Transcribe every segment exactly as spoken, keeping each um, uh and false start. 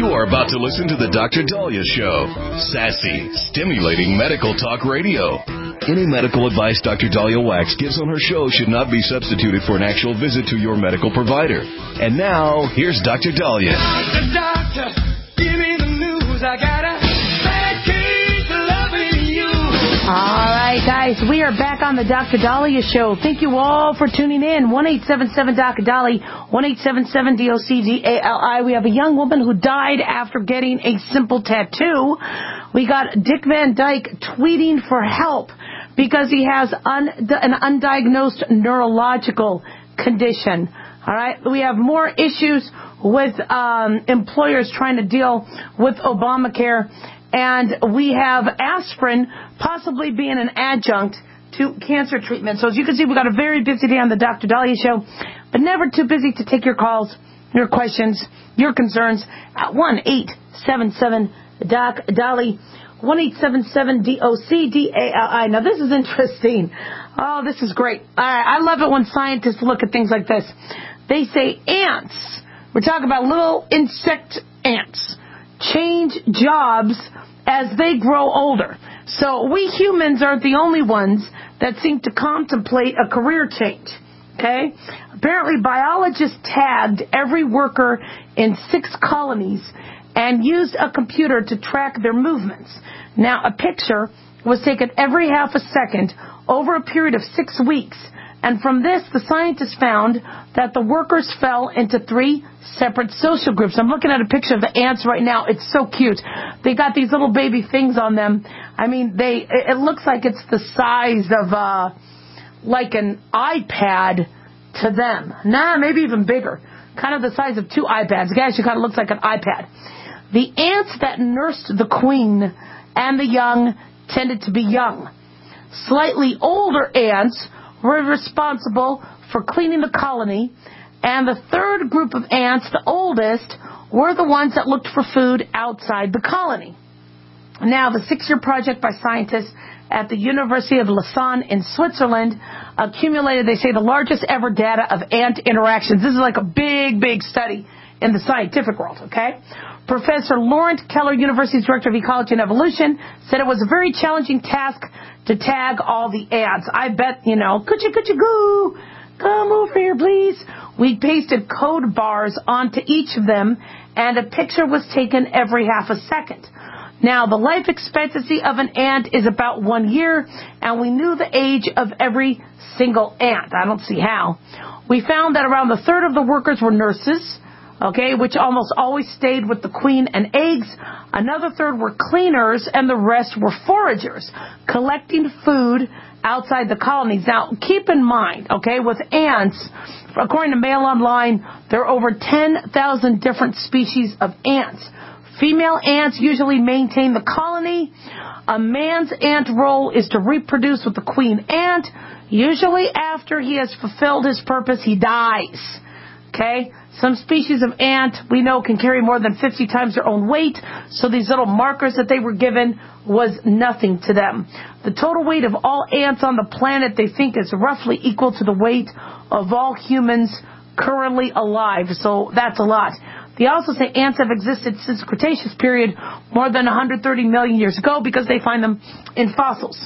You are about to listen to the Doctor Daliah Show. Sassy, stimulating medical talk radio. Any medical advice Doctor Daliah Wax gives on her show should not be substituted for an actual visit to your medical provider. And now, here's Doctor Daliah. Doctor, doctor, give me the news. I got a bad case of loving you. All right, guys, we are back on the Doctor Daliah Show. Thank you all for tuning in. one eight seven seven Doctor Dali, one eight seven seven D O C D A L I. We have a young woman who died after getting a simple tattoo. We got Dick Van Dyke tweeting for help because he has un- an undiagnosed neurological condition. All right, we have more issues with um, employers trying to deal with Obamacare. And we have aspirin possibly being an adjunct to cancer treatment. So as you can see, we've got a very busy day on the Doctor Daliah Show, but never too busy to take your calls, your questions, your concerns at one eight seven seven Doc Dali, one eight seven seven D O C D A L I. Now, this is interesting. Oh, this is great. I, I love it when scientists look at things like this. They say ants, we're talking about little insect ants, change jobs as they grow older. So we humans aren't the only ones that seem to contemplate a career change. Okay? Apparently, biologists tagged every worker in six colonies and used a computer to track their movements. Now, a picture was taken every half a second over a period of six weeks. And from this, the scientists found that the workers fell into three separate social groups. I'm looking at a picture of the ants right now. It's so cute. They got these little baby things on them. I mean, they. It looks like it's the size of, uh, like an iPad to them. Nah, maybe even bigger. Kind of the size of two iPads. It actually kind of looks like an iPad. The ants that nursed the queen and the young tended to be young. Slightly older ants were responsible for cleaning the colony, and the third group of ants, the oldest, were the ones that looked for food outside the colony. Now, the six-year project by scientists at the University of Lausanne in Switzerland accumulated, they say, the largest ever data of ant interactions. This is like a big, big study in the scientific world, okay? Professor Laurent Keller, University's Director of Ecology and Evolution, said it was a very challenging task to tag all the ants. I bet, you know, coochie coochie goo, come over here, please. We pasted code bars onto each of them, and a picture was taken every half a second. Now, the life expectancy of an ant is about one year, and we knew the age of every single ant. I don't see how. We found that around a third of the workers were nurses, okay, which almost always stayed with the queen and eggs. Another third were cleaners, and the rest were foragers, collecting food outside the colonies. Now, keep in mind, okay, with ants, according to Mail Online, there are over ten thousand different species of ants. Female ants usually maintain the colony. A man's ant role is to reproduce with the queen ant. Usually after he has fulfilled his purpose, he dies. Okay? Some species of ant, we know, can carry more than fifty times their own weight, so these little markers that they were given was nothing to them. The total weight of all ants on the planet, they think, is roughly equal to the weight of all humans currently alive, so that's a lot. They also say ants have existed since the Cretaceous period, more than one hundred thirty million years ago, because they find them in fossils.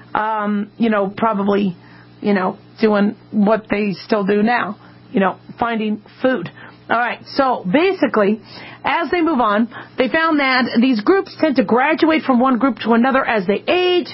Um, you know, probably, you know, doing what they still do now, you know, finding food. All right, so basically, as they move on, they found that these groups tend to graduate from one group to another as they age,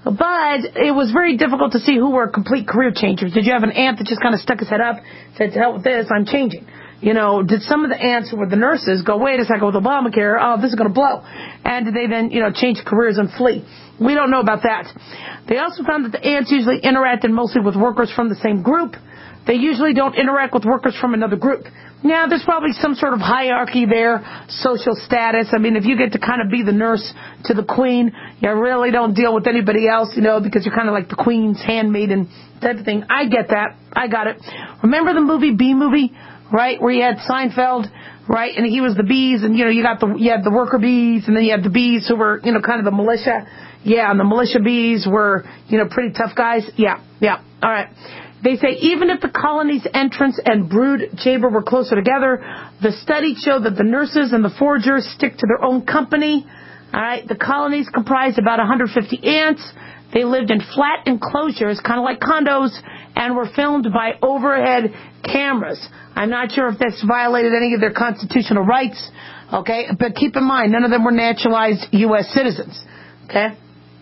but it was very difficult to see who were complete career changers. Did you have an ant that just kind of stuck his head up, said, to hell with this, I'm changing? You know, did some of the ants who were the nurses go, wait a second, with Obamacare, oh, this is going to blow? And did they then, you know, change careers and flee? We don't know about that. They also found that the ants usually interacted mostly with workers from the same group. They usually don't interact with workers from another group. Now, there's probably some sort of hierarchy there, social status. I mean, if you get to kind of be the nurse to the queen, you really don't deal with anybody else, you know, because you're kind of like the queen's handmaiden type of thing. I get that. I got it. Remember the movie B-Movie right? Where you had Seinfeld, right? And he was the bees, and, you know, you got the, you had the worker bees, and then you had the bees who were, you know, kind of the militia. Yeah, and the militia bees were, you know, pretty tough guys. Yeah, yeah. All right. They say even if the colony's entrance and brood chamber were closer together, the study showed that the nurses and the foragers stick to their own company. All right. The colonies comprised about one hundred fifty ants. They lived in flat enclosures, kind of like condos, and were filmed by overhead cameras. I'm not sure if this violated any of their constitutional rights, okay? But keep in mind, none of them were naturalized U S citizens, okay?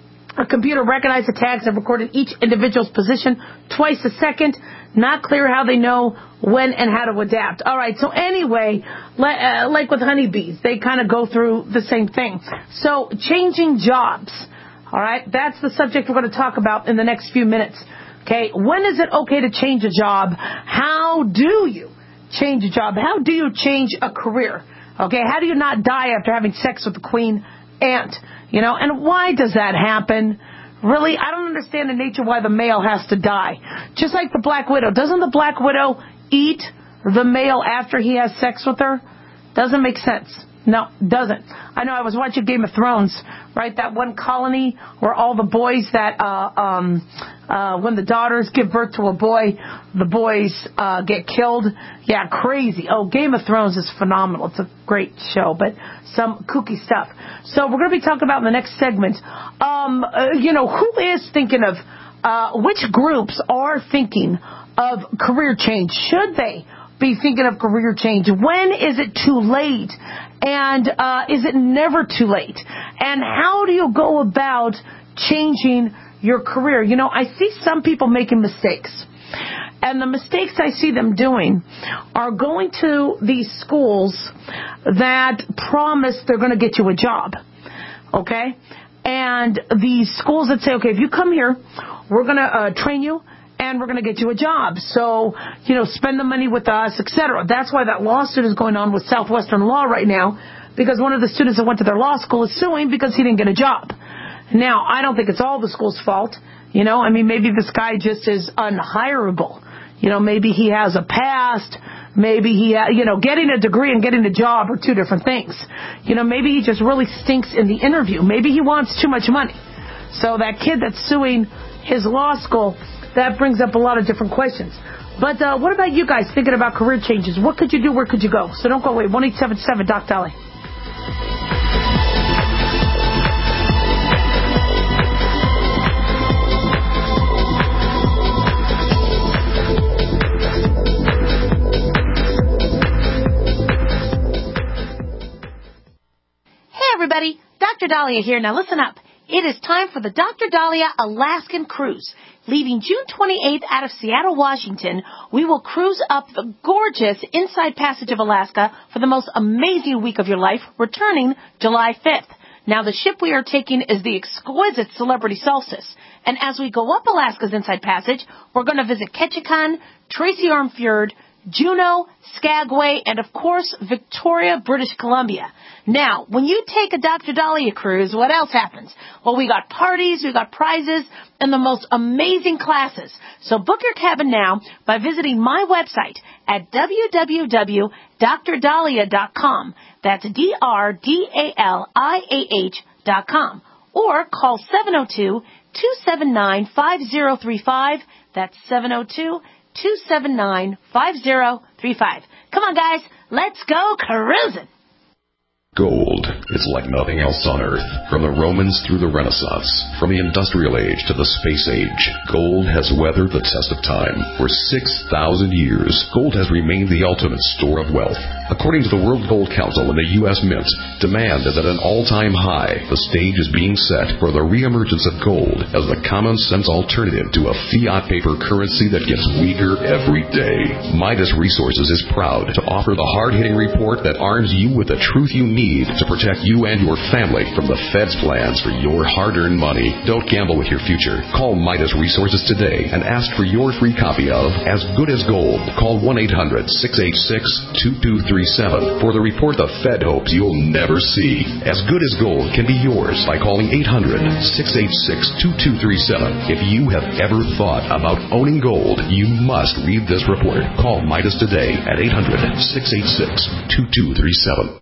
A computer recognized the tags and recorded each individual's position twice a second. Not clear how they know when and how to adapt. All right, so anyway, uh, like with honeybees, they kind of go through the same thing. So changing jobs, all right, that's the subject we're going to talk about in the next few minutes. Okay, when is it okay to change a job? How do you change a job? How do you change a career? Okay, how do you not die after having sex with the queen ant? You know, and why does that happen? Really, I don't understand in nature why the male has to die. Just like the Black Widow. Doesn't the Black Widow eat the male after he has sex with her? Doesn't make sense. No, doesn't. I know I was watching Game of Thrones, right? That one colony where all the boys that, uh, um, uh, when the daughters give birth to a boy, the boys, uh, get killed. Yeah, crazy. Oh, Game of Thrones is phenomenal. It's a great show, but some kooky stuff. So we're going to be talking about in the next segment, um, uh, you know, who is thinking of, uh, which groups are thinking of career change? Should they be thinking of career change? When is it too late? And uh, is it never too late? And how do you go about changing your career? You know, I see some people making mistakes. And the mistakes I see them doing are going to these schools that promise they're going to get you a job. Okay? And these schools that say, okay, if you come here, we're going to uh, train you, and we're going to get you a job. So, you know, spend the money with us, et cetera. That's why that lawsuit is going on with Southwestern Law right now, because one of the students that went to their law school is suing because he didn't get a job. Now, I don't think it's all the school's fault. You know, I mean, maybe this guy just is unhireable. You know, maybe he has a past. Maybe he, ha- you know, getting a degree and getting a job are two different things. You know, maybe he just really stinks in the interview. Maybe he wants too much money. So that kid that's suing his law school, that brings up a lot of different questions. But uh, what about you guys thinking about career changes? What could you do? Where could you go? So don't go away. one eight seven seven Doc Dolly. Hey, everybody. Doctor Dahlia here. Now listen up. It is time for the Doctor Dahlia Alaskan Cruise. Leaving June twenty-eighth out of Seattle, Washington, we will cruise up the gorgeous Inside Passage of Alaska for the most amazing week of your life, returning July fifth. Now, the ship we are taking is the exquisite Celebrity Solstice. And as we go up Alaska's Inside Passage, we're going to visit Ketchikan, Tracy Arm Fjord, Juneau, Skagway, and of course, Victoria, British Columbia. Now, when you take a Doctor Dahlia cruise, what else happens? Well, we got parties, we got prizes, and the most amazing classes. So book your cabin now by visiting my website at w w w dot dr dahlia dot com. That's D R D A L I A H dot com. Or call seven oh two, two seven nine, five oh three five. That's seven oh two, two seven nine, five oh three five. Come on, guys. Let's go cruising. Gold is like nothing else on Earth. From the Romans through the Renaissance, from the Industrial Age to the Space Age, gold has weathered the test of time. For six thousand years, gold has remained the ultimate store of wealth. According to the World Gold Council and the U S Mint, demand is at an all-time high. The stage is being set for the reemergence of gold as the common-sense alternative to a fiat paper currency that gets weaker every day. Midas Resources is proud to offer the hard-hitting report that arms you with the truth you need to protect you and your family from the Fed's plans for your hard-earned money. Don't gamble with your future. Call Midas Resources today and ask for your free copy of As Good as Gold. Call one eight hundred, six eight six, two two three three seven for the report the Fed hopes you'll never see. As good as gold can be yours by calling eight hundred, six eight six, two two three seven. If you have ever thought about owning gold, you must read this report. Call Midas today at eight hundred, six eight six, two two three seven.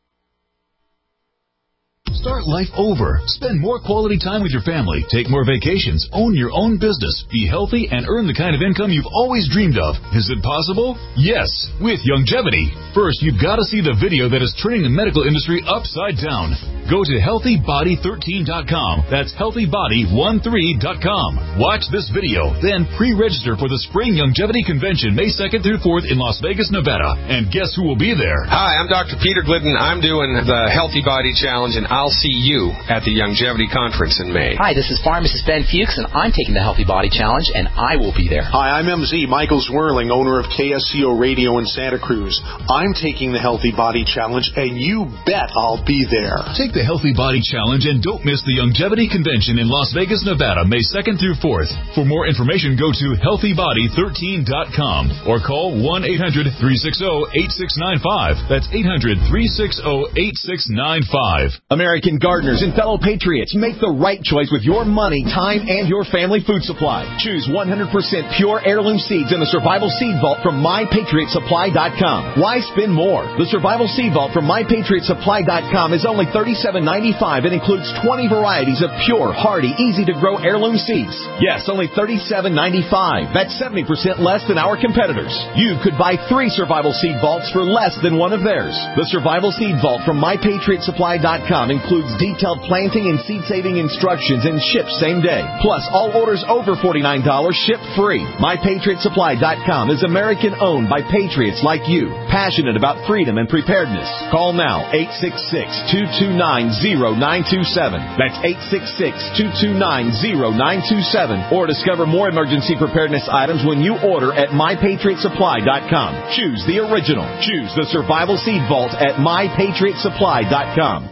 Start life over. Spend more quality time with your family. Take more vacations. Own your own business. Be healthy and earn the kind of income you've always dreamed of. Is it possible? Yes, with Youngevity. First, you've got to see the video that is turning the medical industry upside down. Go to healthy body thirteen dot com. That's healthy body thirteen dot com. Watch this video, then pre-register for the Spring Youngevity Convention May second through fourth in Las Vegas, Nevada. And guess who will be there? Hi, I'm Doctor Peter Glidden. I'm doing the Healthy Body Challenge, and I'll see you at the Youngevity Conference in May. Hi, this is Pharmacist Ben Fuchs, and I'm taking the Healthy Body Challenge, and I will be there. Hi, I'm M Z Michael Zwirling, owner of K S C O Radio in Santa Cruz. I'm taking the Healthy Body Challenge, and you bet I'll be there. Take the Healthy Body Challenge and don't miss the Youngevity Convention in Las Vegas, Nevada, May second through fourth. For more information, go to healthy body thirteen dot com or call one eight hundred, three six zero, eight six nine five. That's eight hundred, three six zero, eight six nine five. American gardeners and fellow patriots, make the right choice with your money, time, and your family food supply. Choose one hundred percent pure heirloom seeds in the Survival Seed Vault from my patriot supply dot com. Why spend more? The Survival Seed Vault from my patriot supply dot com is only thirty-seven ninety-five and includes twenty varieties of pure, hardy, easy-to-grow heirloom seeds. Yes, only thirty-seven ninety-five. That's seventy percent less than our competitors. You could buy three Survival Seed Vaults for less than one of theirs. The Survival Seed Vault from my patriot supply dot com includes detailed planting and seed-saving instructions and ships same day. Plus, all orders over forty-nine dollars ship free. my patriot supply dot com is American-owned by patriots like you, passionate about freedom and preparedness. Call now, eight six six, two two nine, zero nine two seven. That's eight six six, two two nine, zero nine two seven. Or discover more emergency preparedness items when you order at my patriot supply dot com. Choose the original. Choose the Survival Seed Vault at my patriot supply dot com.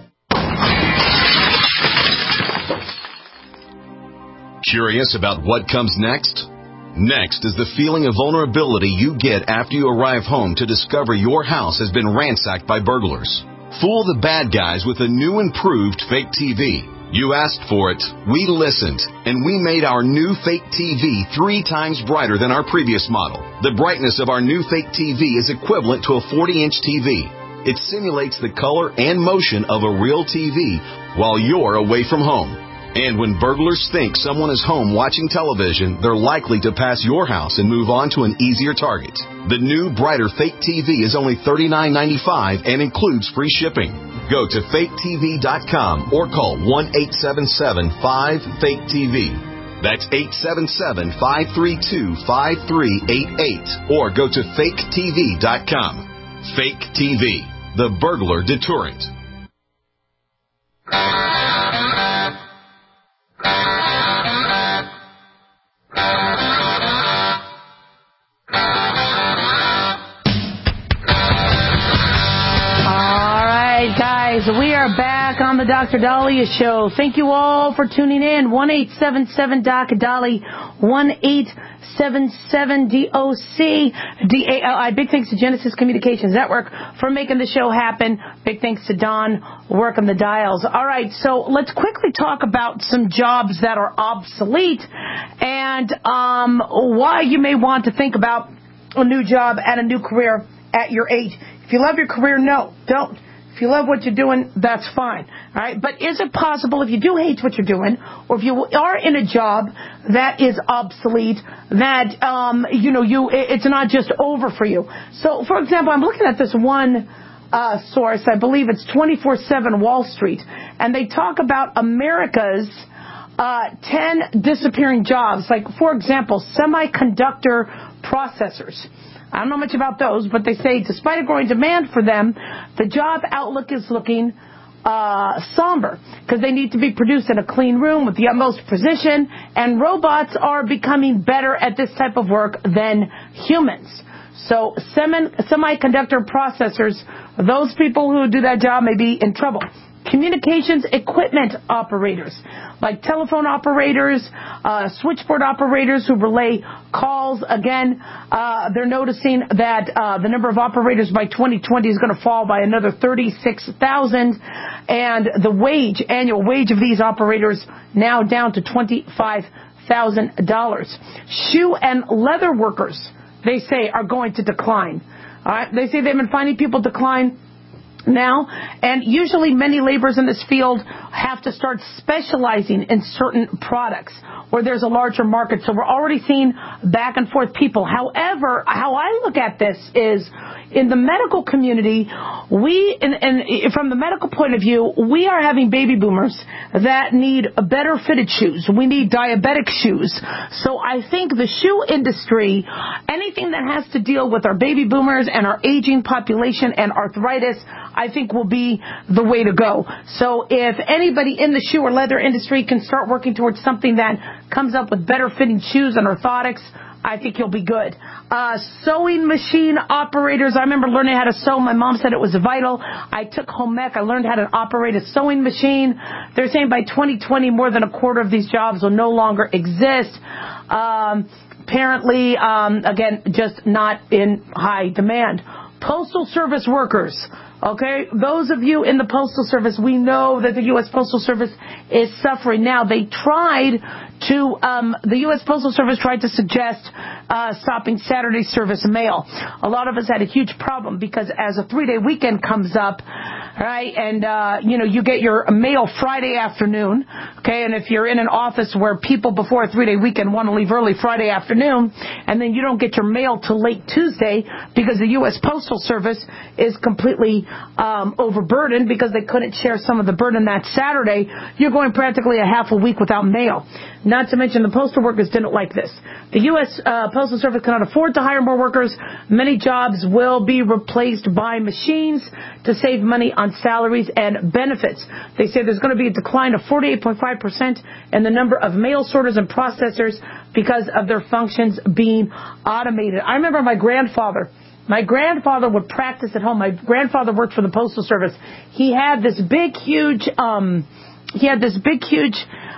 Curious about what comes next? Next is the feeling of vulnerability you get after you arrive home to discover your house has been ransacked by burglars. Fool the bad guys with a new improved fake T V. You asked for it, we listened, and we made our new fake T V three times brighter than our previous model. The brightness of our new fake T V is equivalent to a forty-inch T V. It simulates the color and motion of a real T V while you're away from home. And when burglars think someone is home watching television, they're likely to pass your house and move on to an easier target. The new, brighter fake T V is only thirty-nine ninety-five and includes free shipping. Go to fake T V dot com or call one eight seven seven, five, fake T V. That's eight seven seven, five three two, five three eight eight. Or go to fake T V dot com. Fake T V, the burglar deterrent. We are back on the Doctor Dahlia Show. Thank you all for tuning in. one eight seven seven D O C D A L I, one eight seven seven D O C D A L I. Big thanks to Genesis Communications Network for making the show happen. Big thanks to Don working the dials. All right, so let's quickly talk about some jobs that are obsolete and um, why you may want to think about a new job and a new career at your age. If you love your career, no, don't. If you love what you're doing, that's fine. All right? But is it possible, if you do hate what you're doing, or if you are in a job that is obsolete, that, um, you know, you it's not just over for you? So, for example, I'm looking at this one uh, source. I believe it's twenty-four seven Wall Street. And they talk about America's uh, ten disappearing jobs. Like, for example, semiconductor processors. I don't know much about those, but they say despite a growing demand for them, the job outlook is looking uh, somber because they need to be produced in a clean room with the utmost precision, and robots are becoming better at this type of work than humans. So semi- semiconductor processors, those people who do that job may be in trouble. communications equipment operators, like telephone operators, uh, switchboard operators who relay calls. Again, uh, they're noticing that uh, the number of operators by twenty twenty is going to fall by another thirty-six thousand, and the wage, annual wage of these operators now down to twenty-five thousand dollars. Shoe and leather workers, they say, are going to decline. All right? They say they've been finding people decline now, and usually many laborers in this field have to start specializing in certain products where there's a larger market. So we're already seeing back and forth people. However, how I look at this is, in the medical community, we, and, and from the medical point of view, we are having baby boomers that need better fitted shoes. We need diabetic shoes. So I think the shoe industry, anything that has to deal with our baby boomers and our aging population and arthritis, I think will be the way to go. So if anybody in the shoe or leather industry can start working towards something that comes up with better fitting shoes and orthotics, I think you'll be good. Uh, sewing machine operators. I remember learning how to sew. My mom said it was vital. I took home ec. I learned how to operate a sewing machine. They're saying by twenty twenty, more than a quarter of these jobs will no longer exist. Um, apparently, um, again, just not in high demand. Postal Service workers. Okay, those of you in the Postal Service, we know that the U S Postal Service is suffering now. They tried to, um, the U S Postal Service tried to suggest uh, stopping Saturday service mail. A lot of us had a huge problem because as a three-day weekend comes up, right, and, uh, you know, you get your mail Friday afternoon, okay, and if you're in an office where people before a three-day weekend want to leave early Friday afternoon, and then you don't get your mail till late Tuesday because the U S Postal Service is completely um, overburdened because they couldn't share some of the burden that Saturday, you're going practically a half a week without mail. Not to mention the postal workers didn't like this. The U S Uh, Postal Service cannot afford to hire more workers. Many jobs will be replaced by machines to save money on salaries and benefits. They say there's going to be a decline of forty-eight point five percent in the number of mail sorters and processors because of their functions being automated. I remember my grandfather. My grandfather would practice at home. My grandfather worked for the Postal Service. He had this big, huge, um, he had this big, huge,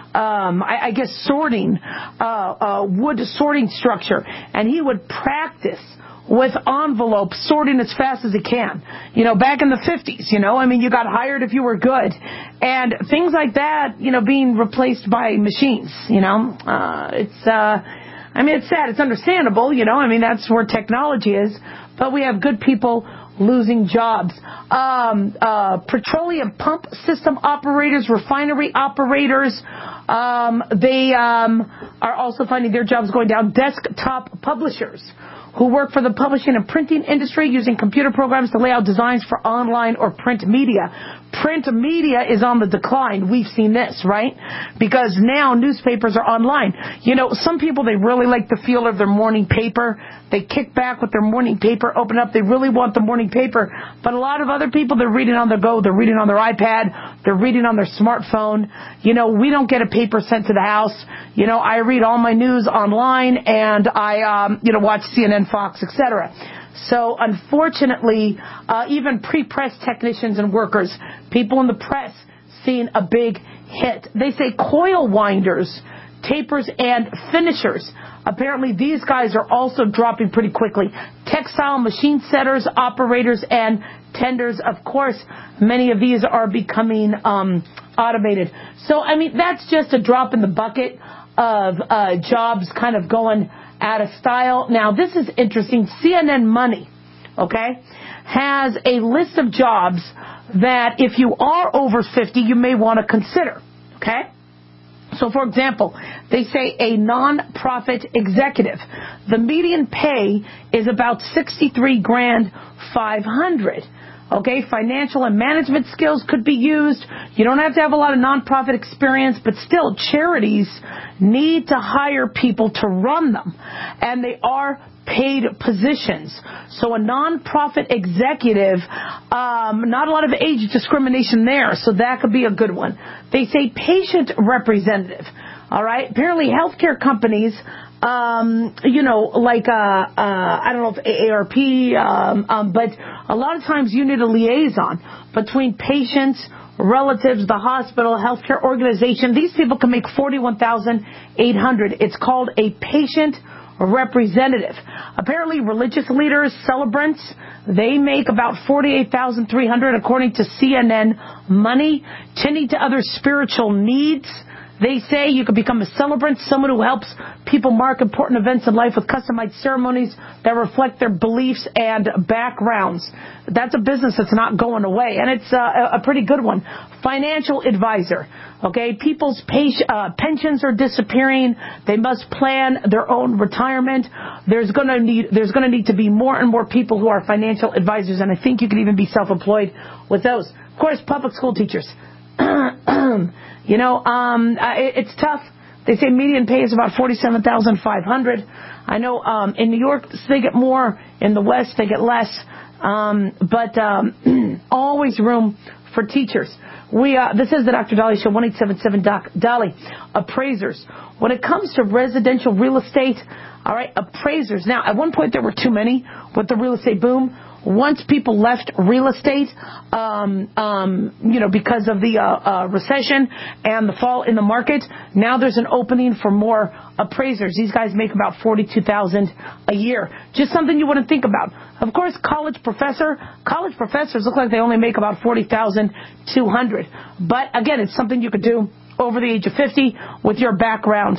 um, I, I guess sorting, uh, uh, wood sorting structure. And he would practice with envelopes, sorting as fast as he can. You know, back in the fifties, you know, I mean, you got hired if you were good. And things like that, you know, being replaced by machines, you know, uh, it's, uh, I mean, it's sad. It's understandable, you know, I mean, that's where technology is. But we have good people losing jobs. Um, uh, petroleum pump system operators, refinery operators, um, they um, are also finding their jobs going down. Desktop publishers who work for the publishing and printing industry using computer programs to lay out designs for online or print media. Print media is on the decline. We've seen this, right? Because now newspapers are online. You know, some people, they really like the feel of their morning paper. They kick back with their morning paper, open up. They really want the morning paper. But a lot of other people, they're reading on the go. They're reading on their iPad. They're reading on their smartphone. You know, we don't get a paper sent to the house. You know, I read all my news online, and I, um, you know, watch C N N, Fox, et cetera. So, unfortunately, uh, even pre-press technicians and workers, people in the press, seeing a big hit. They say coil winders, tapers, and finishers. Apparently, these guys are also dropping pretty quickly. Textile machine setters, operators, and tenders. Of course, many of these are becoming um, automated. So, I mean, that's just a drop in the bucket of uh, jobs kind of going out of style. Now, this is interesting. C N N Money, okay, has a list of jobs that if you are over fifty, you may want to consider, okay? So, for example, they say a non-profit executive. The median pay is about sixty-three grand five hundred. Okay, financial and management skills could be used. You don't have to have a lot of nonprofit experience, but still, charities need to hire people to run them, and they are paid positions. So a nonprofit executive, um, not a lot of age discrimination there, so that could be a good one. They say patient representative. All right, apparently healthcare companies, um, you know, like, uh, uh, I don't know if A A R P, um, um, but a lot of times you need a liaison between patients, relatives, the hospital, healthcare organization. These people can make forty-one thousand eight hundred dollars. It's called a patient representative. Apparently, religious leaders, celebrants, they make about forty-eight thousand three hundred dollars according to C N N Money. Tending to other spiritual needs. They say you could become a celebrant, someone who helps people mark important events in life with customized ceremonies that reflect their beliefs and backgrounds. That's a business that's not going away, and it's uh, a pretty good one. Financial advisor. Okay, people's pay- uh, pensions are disappearing. They must plan their own retirement. There's going to need there's going to need to be more and more people who are financial advisors, and I think you could even be self-employed with those. Of course, public school teachers. You know, um, it, it's tough. They say median pay is about forty-seven thousand five hundred dollars. I know um, in New York they get more. In the West they get less. Um, but um, always room for teachers. We uh, this is the Doctor Dolly Show. one eight seven seven Doc Dolly. Appraisers. When it comes to residential real estate, all right, appraisers. Now, at one point there were too many with the real estate boom. Once people left real estate, um, um, you know, because of the uh, uh, recession and the fall in the market, now there's an opening for more appraisers. These guys make about forty-two thousand dollars a year. Just something you wouldn't think about. Of course, college professor. College professors look like they only make about forty thousand two hundred dollars. But again, it's something you could do over the age of fifty with your background.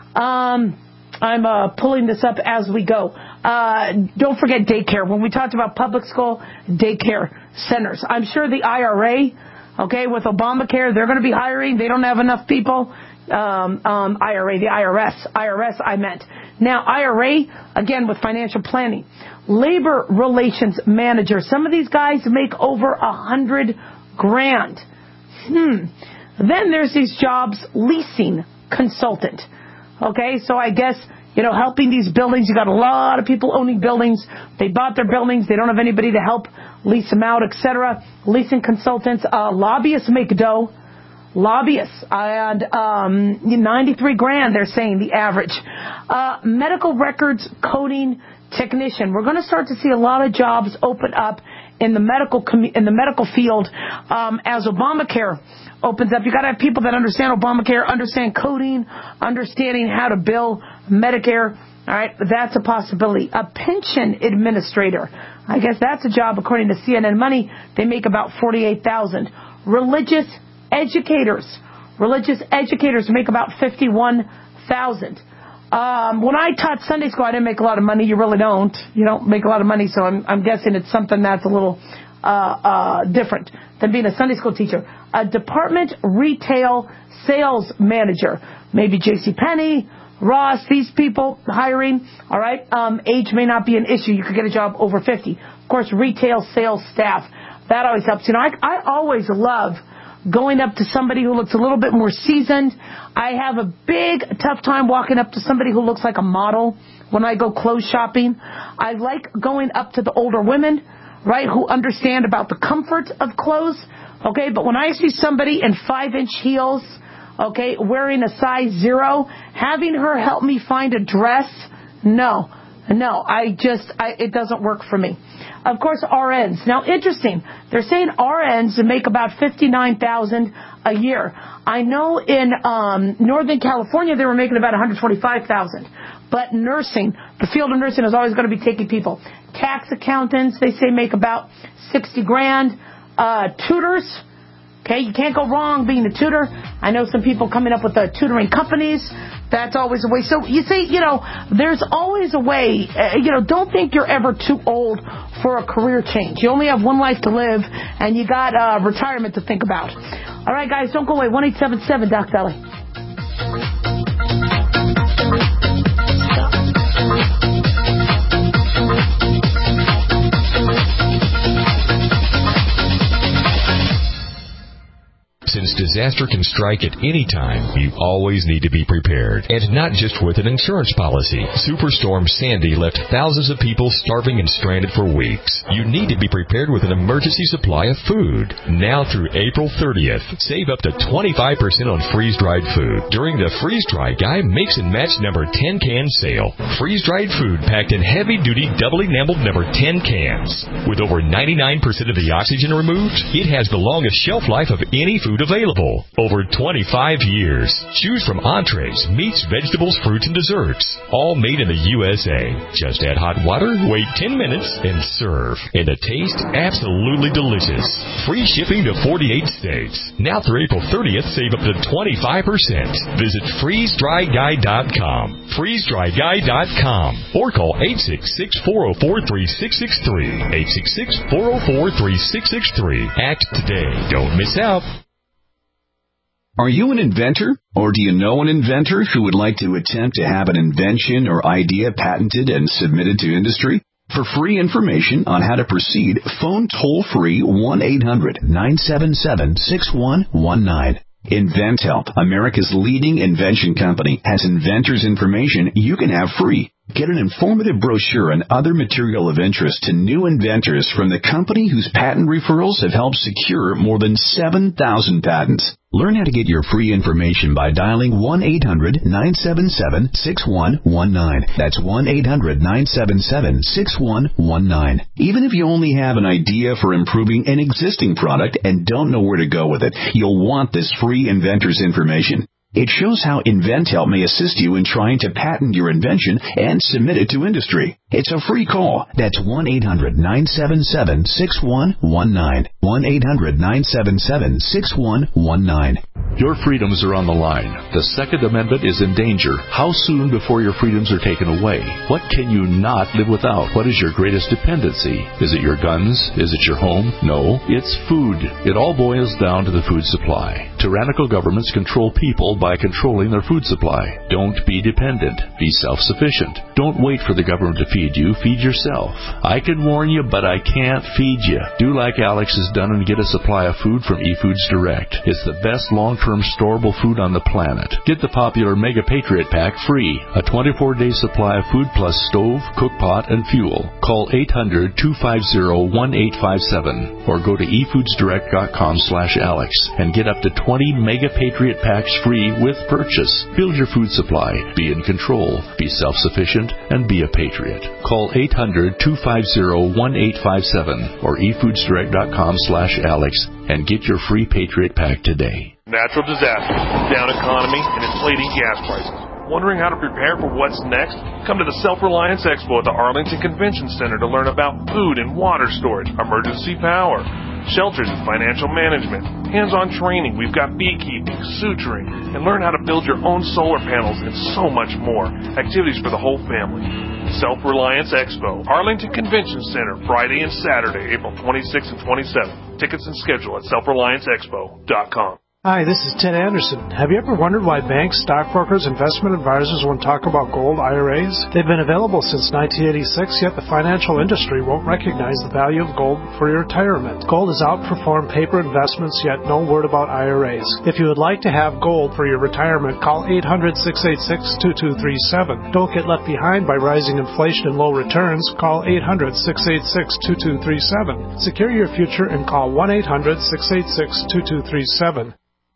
Um, I'm uh, pulling this up as we go. Uh, don't forget daycare. When we talked about public school, daycare centers. I'm sure the I R A, okay, with Obamacare, they're going to be hiring. They don't have enough people. Um, um, I R A, the I R S. I R S, I meant. Now, I R A, again, with financial planning. Labor relations manager. Some of these guys make over a hundred grand. Hmm. Then there's these jobs, leasing consultant. Okay, so I guess, you know, helping these buildings. You got a lot of people owning buildings. They bought their buildings. They don't have anybody to help lease them out, et cetera. Leasing consultants. Uh, lobbyists make dough. Lobbyists. And um, ninety-three grand, they're saying, the average. Uh, medical records coding technician. We're going to start to see a lot of jobs open up in the medical commu- in the medical field um, as Obamacare opens up. You got to have people that understand Obamacare, understand coding, understanding how to bill Medicare. All right, that's a possibility. A pension administrator. I guess that's a job according to C N N Money. They make about forty-eight thousand dollars. Religious educators. Religious educators make about fifty-one thousand dollars. Um, when I taught Sunday school, I didn't make a lot of money. You really don't. You don't make a lot of money, so I'm, I'm guessing it's something that's a little uh, uh, different than being a Sunday school teacher. A department retail sales manager. Maybe JCPenney, Ross, these people hiring. All right. Um, age may not be an issue. You could get a job over fifty. Of course, retail sales staff. That always helps. You know, I, I always love going up to somebody who looks a little bit more seasoned. I have a big, tough time walking up to somebody who looks like a model when I go clothes shopping. I like going up to the older women, right, who understand about the comfort of clothes, okay? But when I see somebody in five-inch heels, okay, wearing a size zero, having her help me find a dress, no. No, I just, I, it doesn't work for me. Of course, R Ns. Now, interesting. They're saying R Ns make about fifty-nine thousand dollars a year. I know in um, Northern California they were making about one hundred twenty-five thousand dollars. But nursing, the field of nursing is always going to be taking people. Tax accountants, they say, make about sixty grand. Uh, tutors. Okay, you can't go wrong being a tutor. I know some people coming up with uh, tutoring companies. That's always a way. So you see, you know, there's always a way. Uh, you know, don't think you're ever too old for a career change. You only have one life to live, and you got uh, retirement to think about. All right, guys, don't go away. one eight seven seven Doc Dolly. Since disaster can strike at any time, you always need to be prepared. And not just with an insurance policy. Superstorm Sandy left thousands of people starving and stranded for weeks. You need to be prepared with an emergency supply of food. Now through April thirtieth, save up to twenty-five percent on freeze-dried food during the Freeze Dry Guy Mix and Match number ten can sale. Freeze-dried food packed in heavy-duty double-enameled number ten cans. With over ninety-nine percent of the oxygen removed, it has the longest shelf life of any food available. Over twenty-five years. Choose from entrees, meats, vegetables, fruits, and desserts. All made in the U S A. Just add hot water, wait ten minutes, and serve. And the taste, absolutely delicious. Free shipping to forty-eight states. Now through April thirtieth, save up to twenty-five percent. Visit freeze dry guy dot com. freeze dry guy dot com. Or call eight six six, four oh four, three six six three. eight six six, four oh four, three six six three. Act today. Don't miss out. Are you an inventor? Or do you know an inventor who would like to attempt to have an invention or idea patented and submitted to industry? For free information on how to proceed, phone toll-free one eight hundred, nine seven seven, six one one nine. InventHelp, America's leading invention company, has inventors' information you can have free. Get an informative brochure and other material of interest to new inventors from the company whose patent referrals have helped secure more than seven thousand patents. Learn how to get your free information by dialing one eight hundred, nine seven seven, six one one nine. That's one eight hundred, nine seven seven, six one one nine. Even if you only have an idea for improving an existing product and don't know where to go with it, you'll want this free inventor's information. It shows how InventHelp may assist you in trying to patent your invention and submit it to industry. It's a free call. That's one eight hundred, nine seven seven, six one one nine. one eight hundred, nine seven seven, six one one nine. Your freedoms are on the line. The Second Amendment is in danger. How soon before your freedoms are taken away? What can you not live without? What is your greatest dependency? Is it your guns? Is it your home? No, it's food. It all boils down to the food supply. Tyrannical governments control people by controlling their food supply. Don't be dependent. Be self-sufficient. Don't wait for the government to feed you. Feed yourself. I can warn you, but I can't feed you. Do like Alex has done and get a supply of food from eFoods Direct. It's the best long-term storable food on the planet. Get the popular Mega Patriot Pack free. A twenty-four day supply of food plus stove, cook pot, and fuel. Call eight hundred, two five zero, one eight five seven or go to e foods direct dot com slash Alex and get up to twenty Mega Patriot Packs free with purchase. Build your food supply. Be in control. Be self-sufficient and be a patriot. Call eight hundred, two five zero, one eight five seven or e foods direct dot com slash Alex and get your free Patriot Pack today. Natural disasters, down economy, and inflating gas prices. Wondering how to prepare for what's next? Come to the Self-Reliance Expo at the Arlington Convention Center to learn about food and water storage, emergency power, shelters and financial management, hands-on training. We've got beekeeping, suturing, and learn how to build your own solar panels and so much more. Activities for the whole family. Self-Reliance Expo, Arlington Convention Center, Friday and Saturday, April twenty-sixth and twenty-seventh. Tickets and schedule at self reliance expo dot com. Hi, this is Ted Anderson. Have you ever wondered why banks, stockbrokers, investment advisors won't talk about gold I R As? They've been available since nineteen eighty-six, yet the financial industry won't recognize the value of gold for your retirement. Gold has outperformed paper investments, yet no word about I R As. If you would like to have gold for your retirement, call eight hundred, six eight six, two two three seven. Don't get left behind by rising inflation and low returns. Call eight hundred, six eight six, two two three seven. Secure your future and call one eight hundred, six eight six, two two three seven.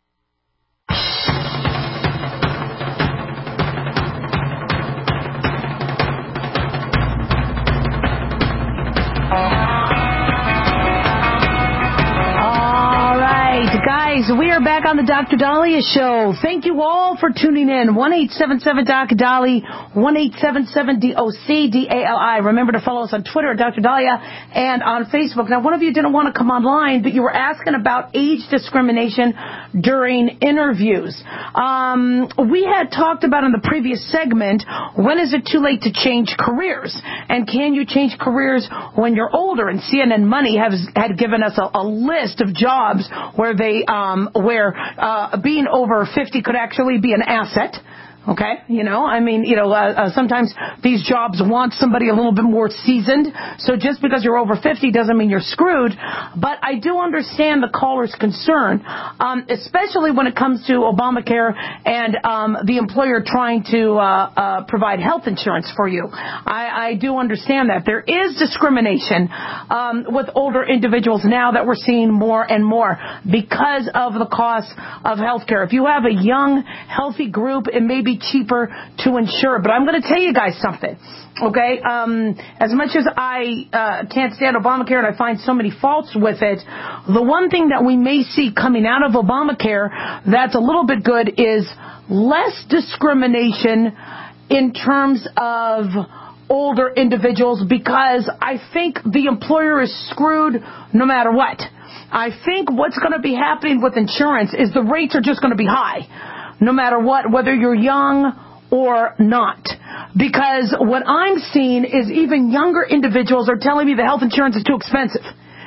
Guys, we are back on the Doctor Dahlia Show. Thank you all for tuning in. one eight seven seven D O C Dali, one eight seven seven D O C D A L I. Remember to follow us on Twitter at Doctor Dahlia and on Facebook. Now, one of you didn't want to come online, but you were asking about age discrimination during interviews. Um, we had talked about in the previous segment, when is it too late to change careers? And can you change careers when you're older? And C N N Money has had given us a, a list of jobs where they um, where uh, being over fifty could actually be an asset. Okay, you know, I mean, you know, uh, uh, sometimes these jobs want somebody a little bit more seasoned. So just because you're over fifty doesn't mean you're screwed. But I do understand the caller's concern, um, especially when it comes to Obamacare and um, the employer trying to uh, uh, provide health insurance for you. I, I do understand that. There is discrimination um, with older individuals now that we're seeing more and more because of the cost of health care. If you have a young, healthy group, it may be cheaper to insure. But I'm going to tell you guys something, okay? Um, as much as I uh, can't stand Obamacare and I find so many faults with it, the one thing that we may see coming out of Obamacare that's a little bit good is less discrimination in terms of older individuals, because I think the employer is screwed no matter what. I think what's going to be happening with insurance is the rates are just going to be high, no matter what, whether you're young or not. Because what I'm seeing is even younger individuals are telling me the health insurance is too expensive.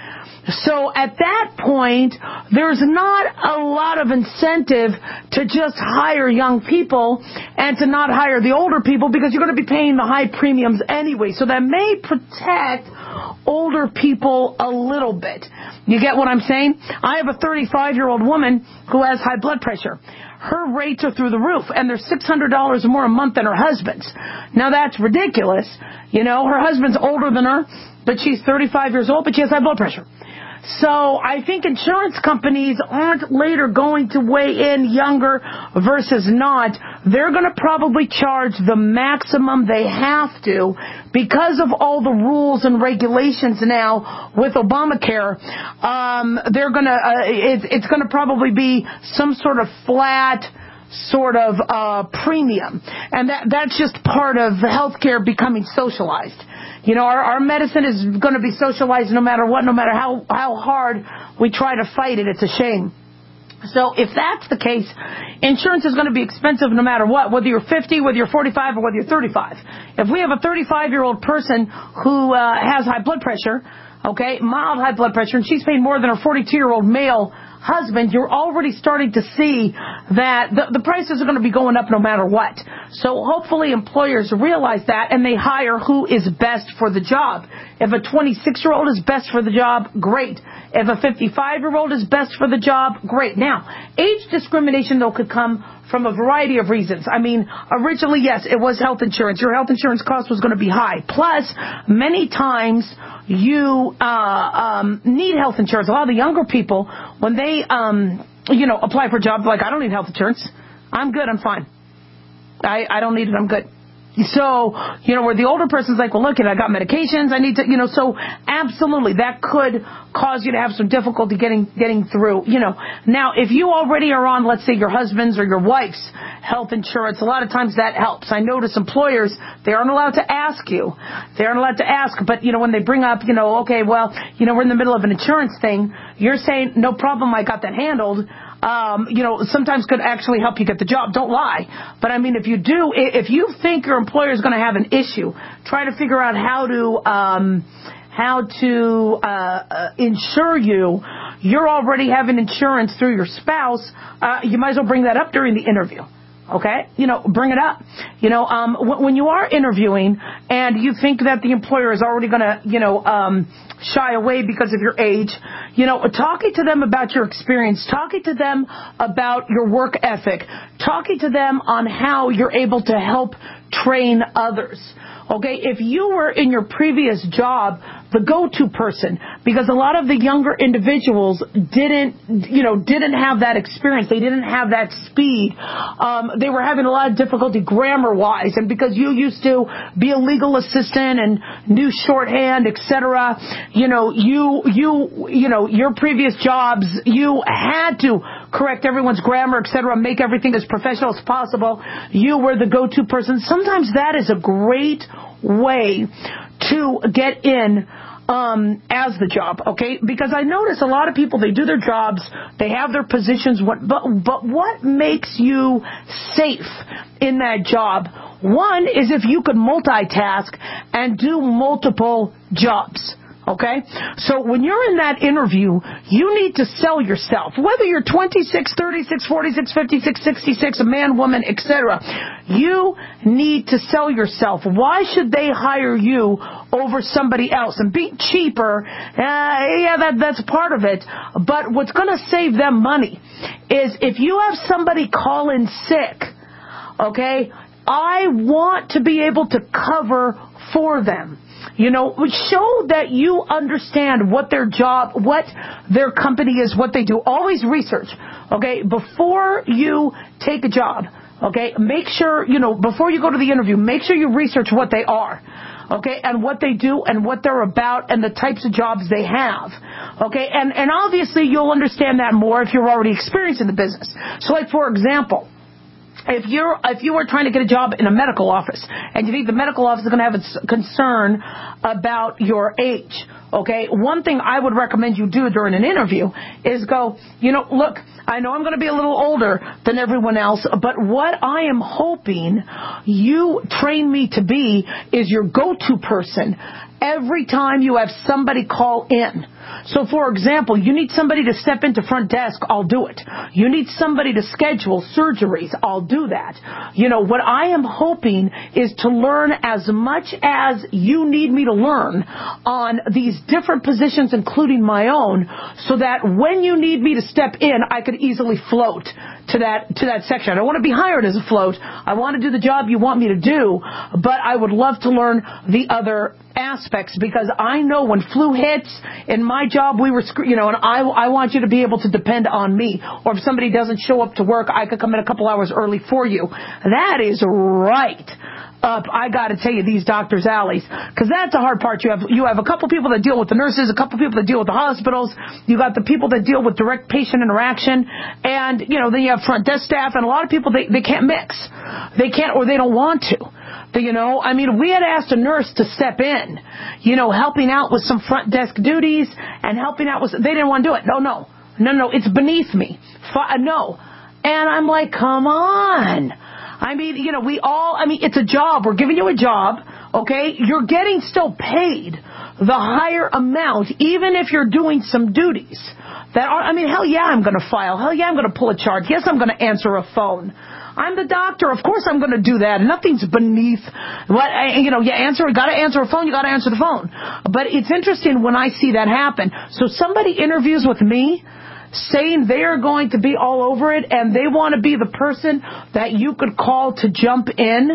So at that point, there's not a lot of incentive to just hire young people and to not hire the older people, because you're going to be paying the high premiums anyway. So that may protect older people a little bit. You get what I'm saying? I have a thirty-five-year-old woman who has high blood pressure. Her rates are through the roof, and they're six hundred dollars more a month than her husband's. Now, that's ridiculous. You know, her husband's older than her, but she's thirty-five years old, but she has high blood pressure. So I think insurance companies aren't later going to weigh in younger versus not. They're going to probably charge the maximum they have to because of all the rules and regulations now with Obamacare. Um, they're going to, uh, it, it's going to probably be some sort of flat sort of uh, premium. And that that's just part of healthcare becoming socialized. You know, our, our medicine is going to be socialized no matter what, no matter how, how hard we try to fight it. It's a shame. So if that's the case, insurance is going to be expensive no matter what, whether you're fifty, whether you're forty-five, or whether you're thirty-five. If we have a thirty-five-year-old person who uh, has high blood pressure, okay, mild high blood pressure, and she's paying more than her forty-two-year-old male husband, you're already starting to see that the, the prices are going to be going up no matter what. So hopefully employers realize that and they hire who is best for the job. If a twenty-six-year-old is best for the job, great. If a fifty-five-year-old is best for the job, great. Now, age discrimination, though, could come from a variety of reasons. I mean, originally, yes, it was health insurance. Your health insurance cost was going to be high. Plus, many times you uh, um, need health insurance. A lot of the younger people, when they, um, you know, apply for jobs, like, I don't need health insurance. I'm good. I'm fine. I, I don't need it. I'm good. So, you know, where the older person's like, well, look, I got medications, I need to, you know, so absolutely, that could cause you to have some difficulty getting getting through, you know. Now, if you already are on, let's say, your husband's or your wife's health insurance, a lot of times that helps. I notice employers, they aren't allowed to ask you. They aren't allowed to ask, but, you know, when they bring up, you know, okay, well, you know, we're in the middle of an insurance thing, you're saying, no problem, I got that handled. Um, you know, sometimes could actually help you get the job. Don't lie. But I mean, if you do, if you think your employer is going to have an issue, try to figure out how to, um, how to, uh, uh, insure you. You're already having insurance through your spouse. Uh, you might as well bring that up during the interview. Okay? You know, bring it up. You know, um, w- when you are interviewing and you think that the employer is already going to, you know, um, shy away because of your age, you know, talking to them about your experience, talking to them about your work ethic, talking to them on how you're able to help train others. Okay, if you were in your previous job the go-to person, because a lot of the younger individuals didn't, you know, didn't have that experience. They didn't have that speed. Um, they were having a lot of difficulty grammar-wise, and because you used to be a legal assistant and knew shorthand, et cetera, you know, you, you, you know, your previous jobs, you had to correct everyone's grammar, et cetera, make everything as professional as possible. You were the go-to person. Sometimes that is a great way to get in um, as the job, okay? Because I notice a lot of people, they do their jobs, they have their positions, what, but, but what makes you safe in that job? One is if you could multitask and do multiple jobs. Okay? So when you're in that interview, you need to sell yourself. Whether you're twenty-six, thirty-six, forty-six, fifty-six, sixty-six, a man, woman, et cetera, you need to sell yourself. Why should they hire you over somebody else? And being cheaper, uh, yeah, that, that's part of it. But what's going to save them money is if you have somebody call in sick, okay, I want to be able to cover for them. You know, show that you understand what their job, what their company is, what they do. Always research, okay? Before you take a job, okay, make sure, you know, before you go to the interview, make sure you research what they are, okay, and what they do and what they're about and the types of jobs they have, okay? And, and obviously you'll understand that more if you're already experienced in the business. So, like, for example, If you're if you are trying to get a job in a medical office and you think the medical office is going to have a concern about your age, okay, one thing I would recommend you do during an interview is go, you know, look, I know I'm going to be a little older than everyone else, but what I am hoping you train me to be is your go-to person every time you have somebody call in. So, for example, you need somebody to step into front desk, I'll do it. You need somebody to schedule surgeries, I'll do that. You know, what I am hoping is to learn as much as you need me to learn on these different positions, including my own, so that when you need me to step in, I could easily float to that to that section. I don't want to be hired as a float. I want to do the job you want me to do, but I would love to learn the other aspects, because I know when flu hits in my job, we were, you know, and I, I want you to be able to depend on me. Or if somebody doesn't show up to work, I could come in a couple hours early for you. That is right up, I got to tell you, these doctors' alleys, because that's the hard part. You have you have a couple people that deal with the nurses, a couple people that deal with the hospitals. You got the people that deal with direct patient interaction, and you know then you have front desk staff, and a lot of people they they can't mix, they can't, or they don't want to. You know, I mean, we had asked a nurse to step in, you know, helping out with some front desk duties and helping out with. They didn't want to do it. No, no, no, no. It's beneath me. No, and I'm like, come on. I mean, you know, we all, I mean, it's a job. We're giving you a job, okay? You're getting still paid the higher amount, even if you're doing some duties. That are, I mean, hell yeah, I'm going to file. Hell yeah, I'm going to pull a chart. Yes, I'm going to answer a phone. I'm the doctor. Of course I'm going to do that. Nothing's beneath what, you know, you answer, you got to answer a phone, you got to answer the phone. But it's interesting when I see that happen. So somebody interviews with me, saying they are going to be all over it and they want to be the person that you could call to jump in,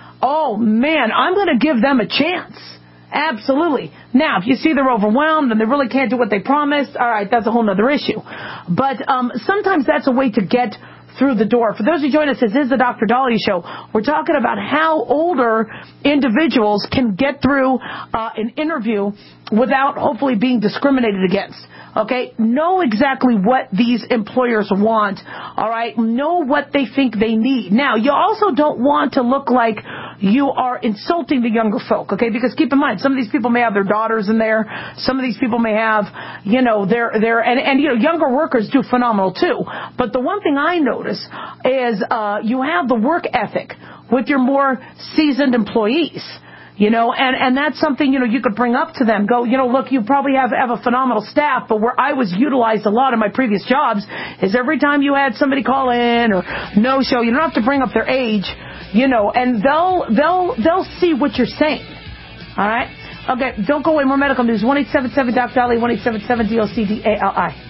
oh man, I'm going to give them a chance. Absolutely. Now, if you see they're overwhelmed and they really can't do what they promised, all right, that's a whole other issue. But um, sometimes that's a way to get through the door. For those who join us, this is the Doctor Dahlia Show. We're talking about how older individuals can get through uh, an interview without hopefully being discriminated against. Okay? Know exactly what these employers want. All right? Know what they think they need. Now, you also don't want to look like you are insulting the younger folk, okay? Because keep in mind, some of these people may have their daughters in there. Some of these people may have, you know, their, their, and, and you know, younger workers do phenomenal too. But the one thing I notice is, uh, you have the work ethic with your more seasoned employees. You know, and, and that's something, you know, you could bring up to them. Go, you know, look, you probably have, have a phenomenal staff, but where I was utilized a lot in my previous jobs is every time you had somebody call in or no show, you don't have to bring up their age, you know, and they'll, they'll, they'll see what you're saying. All right? Okay, don't go away. More medical news. one eight seven seven Doc Dahlia, one eight seven seven D O C D A L I.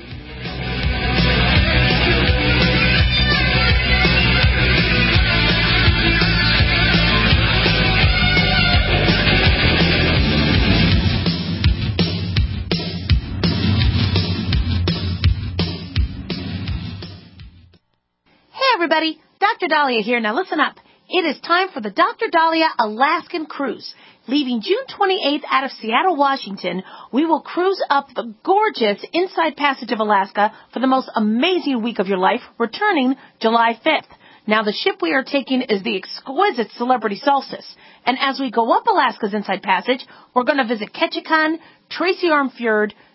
Everybody, Doctor Dahlia here. Now listen up. It is time for the Doctor Dahlia Alaskan Cruise. Leaving June twenty-eighth out of Seattle, Washington, we will cruise up the gorgeous Inside Passage of Alaska for the most amazing week of your life, returning July fifth. Now the ship we are taking is the exquisite Celebrity Solstice. And as we go up Alaska's Inside Passage, we're going to visit Ketchikan, Tracy Arm Fjord,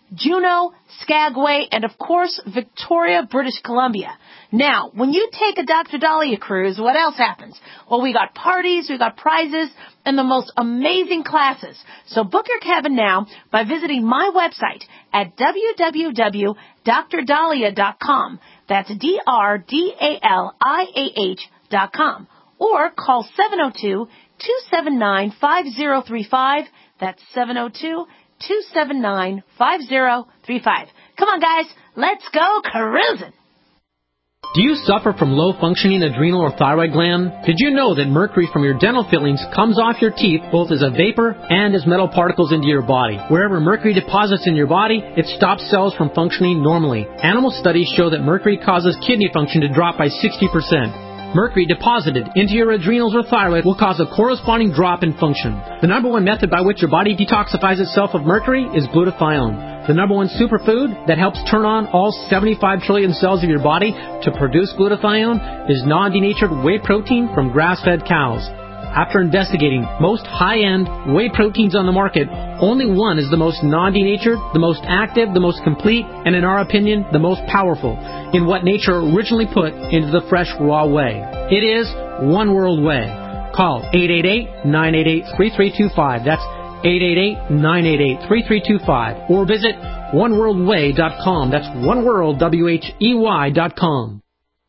Juneau, Skagway, and of course, Victoria, British Columbia. Now, when you take a Doctor Dahlia cruise, what else happens? Well, we got parties, we got prizes, and the most amazing classes. So book your cabin now by visiting my website at w w w dot dr dahlia dot com. That's D R D A L I A H dot com. Or call seven oh two, two seven nine, five oh three five. That's seven oh two, two seven nine, five oh three five. Come on, guys, let's go cruising. Do you suffer from low-functioning adrenal or thyroid gland? Did you know that mercury from your dental fillings comes off your teeth both as a vapor and as metal particles into your body? Wherever mercury deposits in your body, it stops cells from functioning normally. Animal studies show that mercury causes kidney function to drop by sixty percent. Mercury deposited into your adrenals or thyroid will cause a corresponding drop in function. The number one method by which your body detoxifies itself of mercury is glutathione. The number one superfood that helps turn on all seventy-five trillion cells of your body to produce glutathione is non-denatured whey protein from grass-fed cows. After investigating most high-end whey proteins on the market, only one is the most non-denatured, the most active, the most complete, and in our opinion, the most powerful in what nature originally put into the fresh raw whey. It is One World Whey. Call eight eight eight, nine eight eight, three three two five. That's eight eight eight, nine eight eight, three three two five. Or visit one world way dot com. That's oneworld, W H E Y dot com.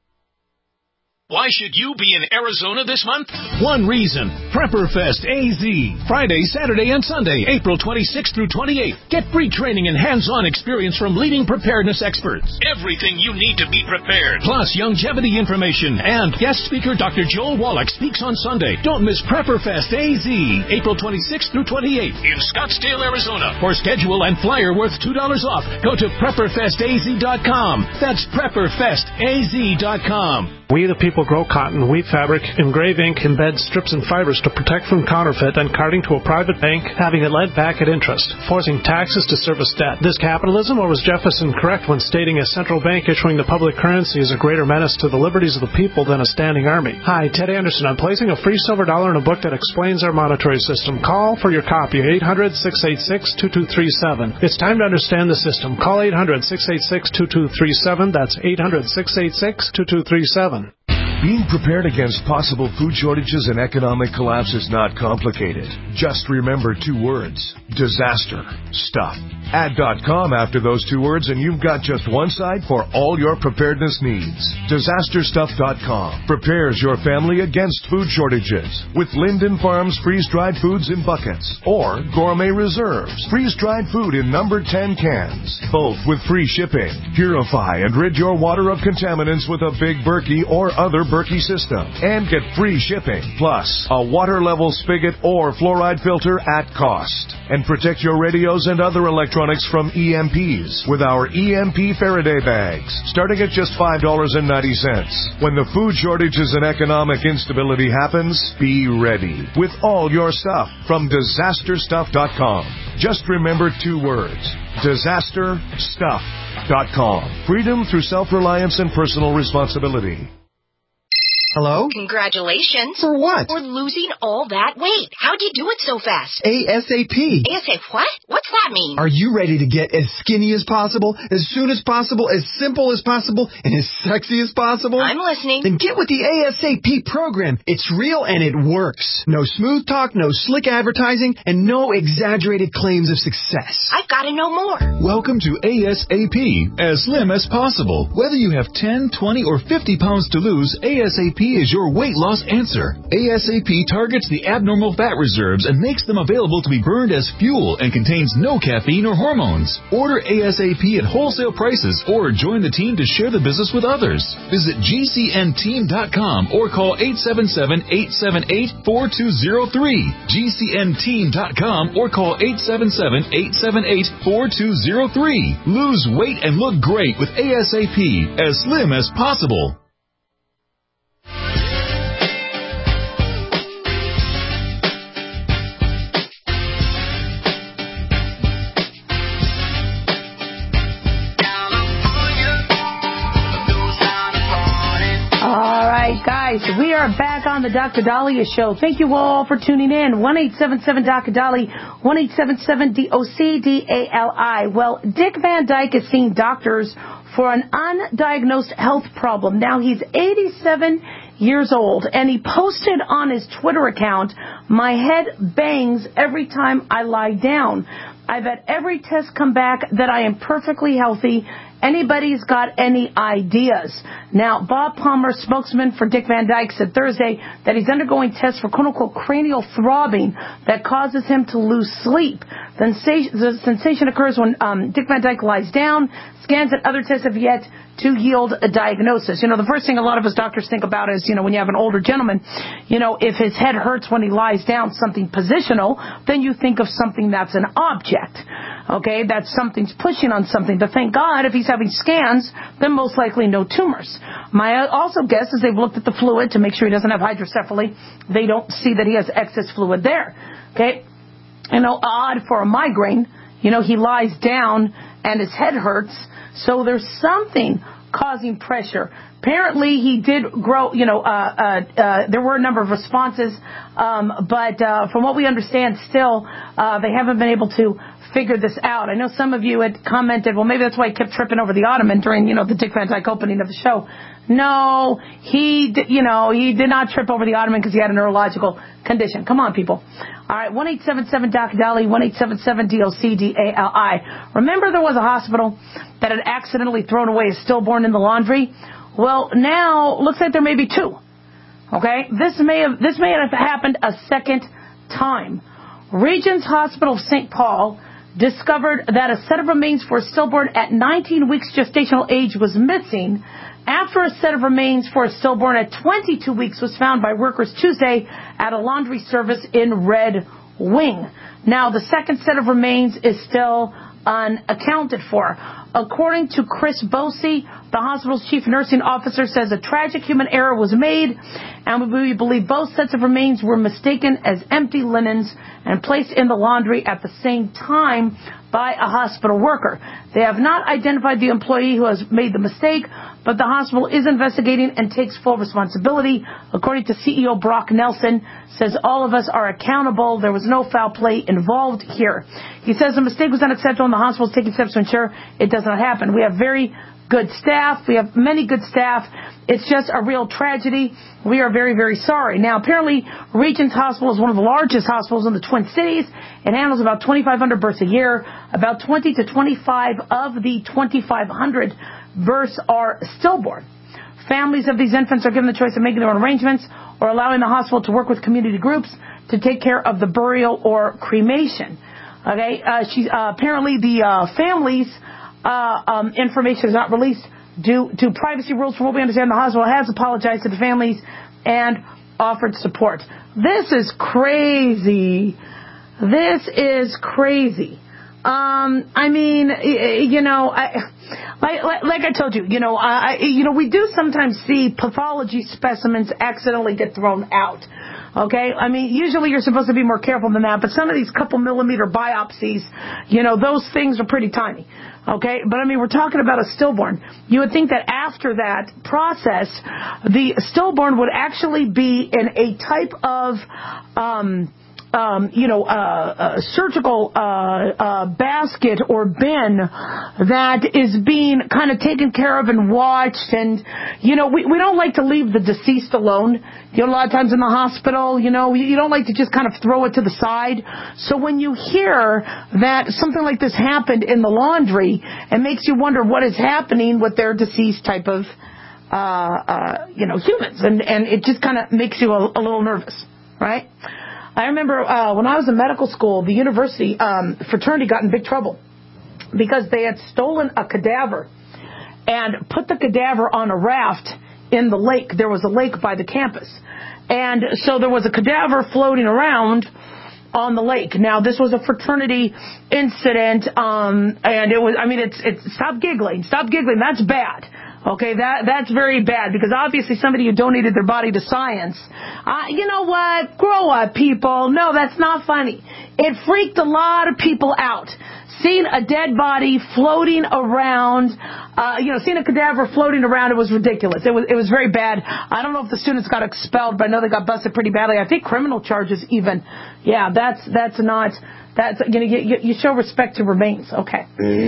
Why should you be in Arizona this month? One reason. PrepperFest A Z. Friday, Saturday, and Sunday, April twenty-sixth through twenty-eighth. Get free training and hands-on experience from leading preparedness experts. Everything you need to be prepared. Plus longevity information. And guest speaker Doctor Joel Wallach speaks on Sunday. Don't miss PrepperFest A Z. April twenty-sixth through twenty-eighth. In Scottsdale, Arizona. For schedule and flyer worth two dollars off, go to prepper fest a z dot com. That's prepper fest a z dot com. We the people grow cotton, weave fabric, engrave ink, embed strips and fibers to protect from counterfeit and carting to a private bank, having it lent back at interest, forcing taxes to service debt. This capitalism, or was Jefferson correct when stating a central bank issuing the public currency is a greater menace to the liberties of the people than a standing army? Hi, Ted Anderson. I'm placing a free silver dollar in a book that explains our monetary system. Call for your copy, eight hundred, six eight six, two two three seven. It's time to understand the system. Call eight hundred, six eight six, two two three seven. That's eight hundred, six eight six, two two three seven. Being prepared against possible food shortages and economic collapse is not complicated. Just remember two words: disaster stuff. Add .com after those two words and you've got just one site for all your preparedness needs. disaster stuff dot com prepares your family against food shortages with Linden Farms freeze-dried foods in buckets or Gourmet Reserves freeze-dried food in number ten cans, both with free shipping. Purify and rid your water of contaminants with a Big Berkey or other Berkey system and get free shipping, plus a water level spigot or fluoride filter at cost. And protect your radios and other electronics from E M Ps with our E M P Faraday bags, starting at just five dollars and ninety cents. When the food shortages and economic instability happens, be ready with all your stuff from disaster stuff dot com. Just remember two words: disaster stuff dot com. Freedom through self-reliance and personal responsibility. Hello? Congratulations. For what? For losing all that weight. How'd you do it so fast? ASAP. ASAP what? What's that mean? Are you ready to get as skinny as possible, as soon as possible, as simple as possible, and as sexy as possible? I'm listening. Then get with the ASAP program. It's real and it works. No smooth talk, no slick advertising, and no exaggerated claims of success. I've got to know more. Welcome to ASAP, as slim as possible. Whether you have ten, twenty, or fifty pounds to lose, ASAP is your weight loss answer. ASAP targets the abnormal fat reserves and makes them available to be burned as fuel and contains no caffeine or hormones. Order ASAP at wholesale prices or join the team to share the business with others. Visit G C N team dot com or call eight seven seven, eight seven eight, four two zero three. G C N team dot com or call eight seven seven, eight seven eight, four two zero three. Lose weight and look great with ASAP, as slim as possible. All right, guys. guys, we are back on the Doctor Dahlia Show. Thank you all for tuning in. one eight seven seven Doctor Dolly, one eight seven seven D O C D A L I. Well, Dick Van Dyke is seeing doctors for an undiagnosed health problem. Now, he's eighty-seven years old, and he posted on his Twitter account, "My head bangs every time I lie down. I've had every test come back that I am perfectly healthy. Anybody's got any ideas?" Now, Bob Palmer, spokesman for Dick Van Dyke, said Thursday that he's undergoing tests for quote-unquote cranial throbbing that causes him to lose sleep. The sensation, the sensation occurs when um, Dick Van Dyke lies down. Scans and other tests have yet to yield a diagnosis. You know, the first thing a lot of us doctors think about is, you know, when you have an older gentleman, you know, if his head hurts when he lies down, something positional, then you think of something that's an object. Okay, that something's pushing on something. But thank God, if he's having scans, then most likely no tumors. My also guess is they've looked at the fluid to make sure he doesn't have hydrocephaly. They don't see that he has excess fluid there. Okay, you know, odd for a migraine. You know, he lies down and his head hurts, so there's something causing pressure. Apparently, he did grow, you know, uh, uh, uh, there were a number of responses, um, but uh, from what we understand, still, uh, they haven't been able to figure this out. I know some of you had commented, well, maybe that's why he kept tripping over the ottoman during, you know, the Dick Van Dyke opening of the show. No, he, did, you know, he did not trip over the ottoman because he had a neurological condition. Come on, people. All right, one eight seven seven Doc Dolly, one eight seven seven D O C D A L I. Remember there was a hospital that had accidentally thrown away a stillborn in the laundry? Well, now looks like there may be two. Okay, this may have this may have happened a second time. Regents Hospital of Saint Paul discovered that a set of remains for a stillborn at nineteen weeks gestational age was missing after a set of remains for a stillborn at twenty-two weeks was found by workers Tuesday at a laundry service in Red Wing. Now, the second set of remains is still unaccounted for. According to Chris Bosey, the hospital's chief nursing officer, says a tragic human error was made, and we believe both sets of remains were mistaken as empty linens and placed in the laundry at the same time by a hospital worker. They have not identified the employee who has made the mistake, but the hospital is investigating and takes full responsibility. According to C E O Brock Nelson, says all of us are accountable. There was no foul play involved here. He says the mistake was unacceptable and the hospital is taking steps to ensure it does not happen. We have very good staff. We have many good staff. It's just a real tragedy. We are very, very sorry. Now, apparently, Regents Hospital is one of the largest hospitals in the Twin Cities. It handles about twenty-five hundred births a year. About twenty to twenty-five of the twenty-five hundred births are stillborn. Families of these infants are given the choice of making their own arrangements or allowing the hospital to work with community groups to take care of the burial or cremation. Okay, uh, she, uh, apparently the uh, families' uh, um, information is not released due to privacy rules. From what we understand, the hospital has apologized to the families and offered support. This is crazy. This is crazy. Um, I mean, you know, I, like, like I told you, you know, I, you know, we do sometimes see pathology specimens accidentally get thrown out. Okay, I mean, usually you're supposed to be more careful than that, but some of these couple millimeter biopsies, you know, those things are pretty tiny. Okay, but I mean, we're talking about a stillborn. You would think that after that process, the stillborn would actually be in a type of, um, Um, you know, uh, a surgical uh, uh, basket or bin that is being kind of taken care of and watched. And, you know, we, we don't like to leave the deceased alone. You know, a lot of times in the hospital, you know, you don't like to just kind of throw it to the side. So when you hear that something like this happened in the laundry, it makes you wonder what is happening with their deceased type of, uh, uh, you know, humans. And, and it just kind of makes you a, a little nervous, right? I remember uh, when I was in medical school, the university um, fraternity got in big trouble because they had stolen a cadaver and put the cadaver on a raft in the lake. There was a lake by the campus. And so there was a cadaver floating around on the lake. Now, this was a fraternity incident, um, and it was, I mean, it's, it's, stop giggling. Stop giggling. That's bad. Okay, that that's very bad because obviously somebody who donated their body to science. Uh, you know what? Grow up, people. No, that's not funny. It freaked a lot of people out. Seeing a dead body floating around Uh, you know, seeing a cadaver floating around, it was ridiculous. It was it was very bad. I don't know if the students got expelled, but I know they got busted pretty badly. I think criminal charges even. Yeah, that's that's not that's you know you, you show respect to remains. Okay.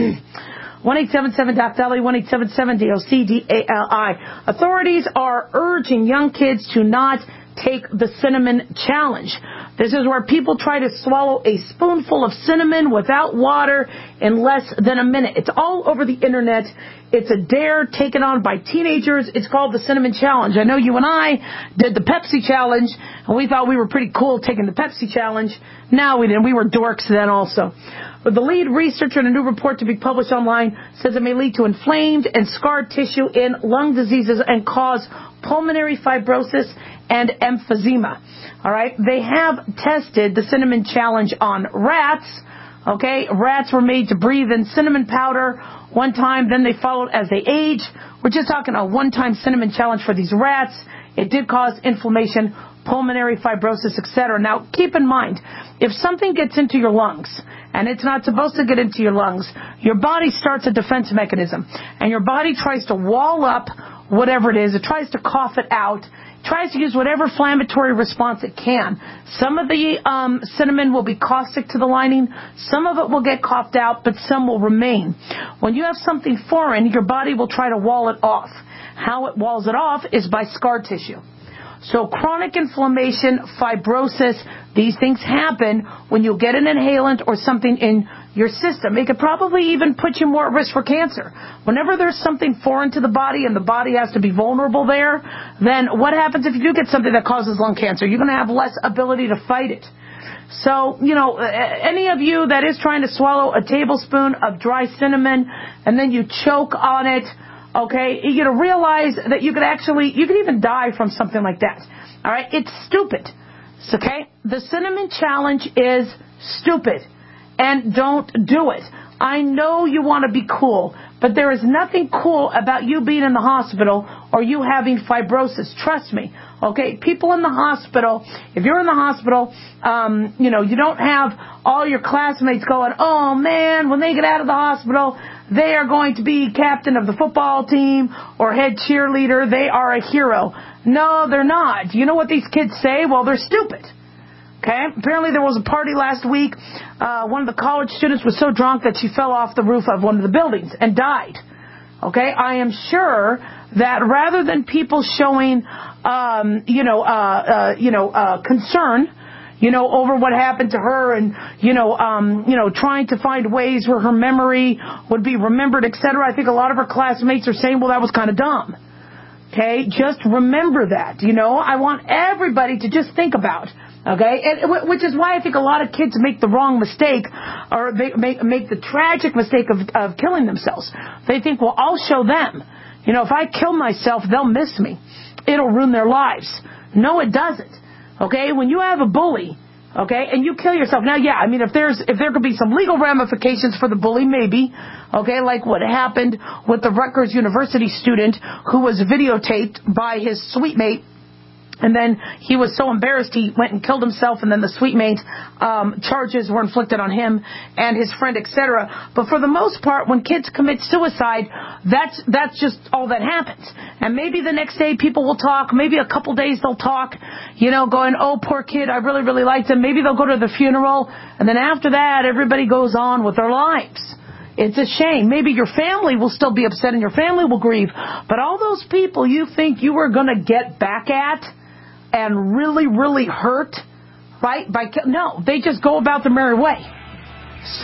one eight seven seven D O C D A L I, one eight seven seven D O C D A L I. Authorities are urging young kids to not take the cinnamon challenge. This is where people try to swallow a spoonful of cinnamon without water in less than a minute. It's all over the internet. It's a dare taken on by teenagers. It's called the cinnamon challenge. I know you and I did the Pepsi challenge, and we thought we were pretty cool taking the Pepsi challenge. No, we didn't. We were dorks then also. But the lead researcher in a new report to be published online says it may lead to inflamed and scarred tissue in lung diseases and cause pulmonary fibrosis and emphysema. All right. They have tested the cinnamon challenge on rats. Okay. Rats were made to breathe in cinnamon powder one time. Then they followed as they age. We're just talking a one-time cinnamon challenge for these rats. It did cause inflammation, pulmonary fibrosis, et cetera. Now, keep in mind, if something gets into your lungs, and it's not supposed to get into your lungs, your body starts a defense mechanism. And your body tries to wall up whatever it is. It tries to cough it out. It tries to use whatever inflammatory response it can. Some of the um, cinnamon will be caustic to the lining. Some of it will get coughed out, but some will remain. When you have something foreign, your body will try to wall it off. How it walls it off is by scar tissue. So chronic inflammation, fibrosis, these things happen when you get an inhalant or something in your system. It could probably even put you more at risk for cancer. Whenever there's something foreign to the body and the body has to be vulnerable there, then what happens if you do get something that causes lung cancer? You're going to have less ability to fight it. So, you know, any of you that is trying to swallow a tablespoon of dry cinnamon and then you choke on it, okay, you gotta realize that you could actually, you could even die from something like that. All right, it's stupid. Okay, the cinnamon challenge is stupid, and don't do it. I know you want to be cool, but there is nothing cool about you being in the hospital or you having fibrosis. Trust me. Okay, people in the hospital, if you're in the hospital, um, you know, you don't have all your classmates going, oh man, when they get out of the hospital, they are going to be captain of the football team or head cheerleader. They are a hero. No, they're not. You know what these kids say? Well, they're stupid. Okay? Apparently there was a party last week. Uh, one of the college students was so drunk that she fell off the roof of one of the buildings and died. Okay? I am sure that rather than people showing, um, you know, uh, uh, you know, uh, concern, you know, over what happened to her and, you know, um, you know, trying to find ways where her memory would be remembered, et cetera. I think a lot of her classmates are saying, well, that was kind of dumb. Okay? Just remember that, you know. I want everybody to just think about, okay? And, which is why I think a lot of kids make the wrong mistake or they make, make the tragic mistake of, of killing themselves. They think, well, I'll show them. You know, if I kill myself, they'll miss me. It'll ruin their lives. No, it doesn't. Okay, when you have a bully, okay, and you kill yourself. Now, yeah, I mean, if there's if there could be some legal ramifications for the bully, maybe, okay, like what happened with the Rutgers University student who was videotaped by his suite mate. And then he was so embarrassed he went and killed himself, and then the suite mate um, charges were inflicted on him and his friend, et cetera. But for the most part, when kids commit suicide, that's that's just all that happens. And maybe the next day people will talk. Maybe a couple days they'll talk, you know, going, oh, poor kid, I really, really liked him. Maybe they'll go to the funeral. And then after that, everybody goes on with their lives. It's a shame. Maybe your family will still be upset and your family will grieve. But all those people you think you were going to get back at and really, really hurt, right? By no, they just go about their merry way. So,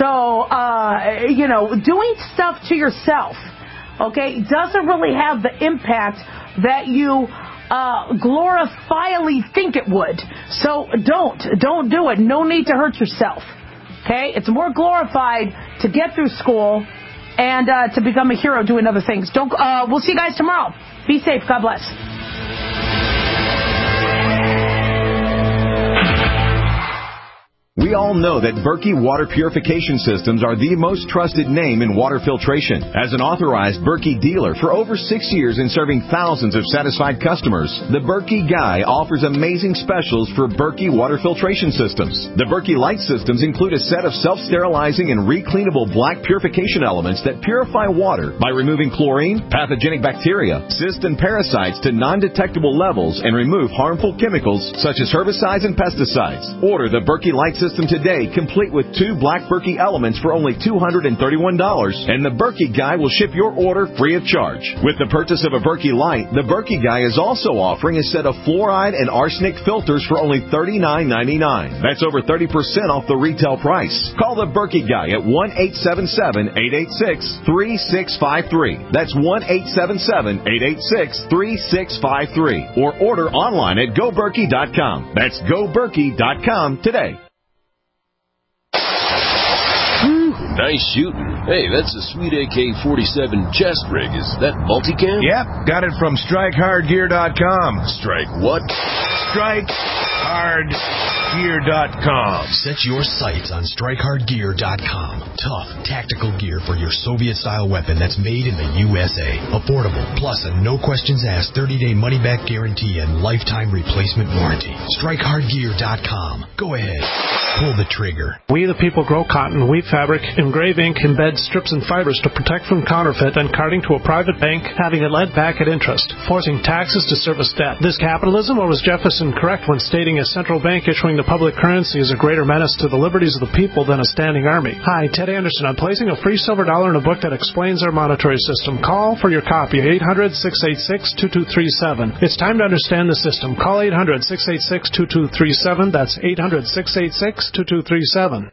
uh, you know, doing stuff to yourself, okay, doesn't really have the impact that you uh, glorifyingly think it would. So don't, don't do it. No need to hurt yourself, okay? It's more glorified to get through school and uh, to become a hero doing other things. Don't. Uh, we'll see you guys tomorrow. Be safe. God bless. We all know that Berkey Water Purification Systems are the most trusted name in water filtration. As an authorized Berkey dealer for over six years and serving thousands of satisfied customers, the Berkey Guy offers amazing specials for Berkey Water Filtration Systems. The Berkey Light Systems include a set of self-sterilizing and recleanable black purification elements that purify water by removing chlorine, pathogenic bacteria, cysts, and parasites to non-detectable levels and remove harmful chemicals such as herbicides and pesticides. Order the Berkey Light System today, complete with two black Berkey elements for only two hundred thirty-one dollars, and the Berkey Guy will ship your order free of charge. With the purchase of a Berkey Light, the Berkey Guy is also offering a set of fluoride and arsenic filters for only thirty-nine ninety-nine. That's over thirty percent off the retail price. Call the Berkey Guy at one eight seven seven, eight eight six, three six five three. That's one eight seven seven, eight eight six, three six five three. Or order online at go berkey dot com. That's go berkey dot com today. Nice shooting. Hey, that's a sweet A K forty-seven chest rig. Is that multicam? Yep, got it from strike hard gear dot com. Strike what? strike hard gear dot com. Set your sights on strike hard gear dot com. Tough, tactical gear for your Soviet-style weapon that's made in the U S A. Affordable, plus a no-questions-asked thirty-day money-back guarantee and lifetime replacement warranty. strike hard gear dot com. Go ahead. Pull the trigger. We the people grow cotton, weave fabric, engrave ink, embed strips and fibers to protect from counterfeit and carting to a private bank, having it led back at interest, forcing taxes to service debt. This capitalism, or was Jefferson correct when stating a central bank issuing the public currency is a greater menace to the liberties of the people than a standing army? Hi, Ted Anderson. I'm placing a free silver dollar in a book that explains our monetary system. Call for your copy, eight hundred, six eight six, two two three seven. It's time to understand the system. Call eight hundred, six eight six, two two three seven. That's eight hundred, six eight six, two two three seven.